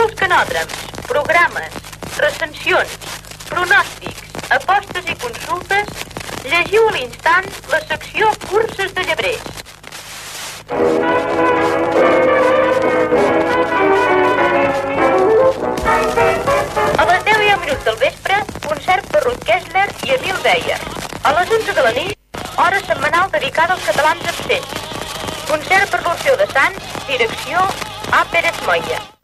els canòdroms, programes, recensions, pronòstics, apostes i consultes, llegiu a l'instant la secció Curses de Llebrers. A les 10:10 del vespre, concert per Ruth Kessler i Emil Beyer. A les 11 de la nit, hora setmanal dedicada als catalans absents. Concert per l'Orfeó de Sants, direcció A. Pérez Moya.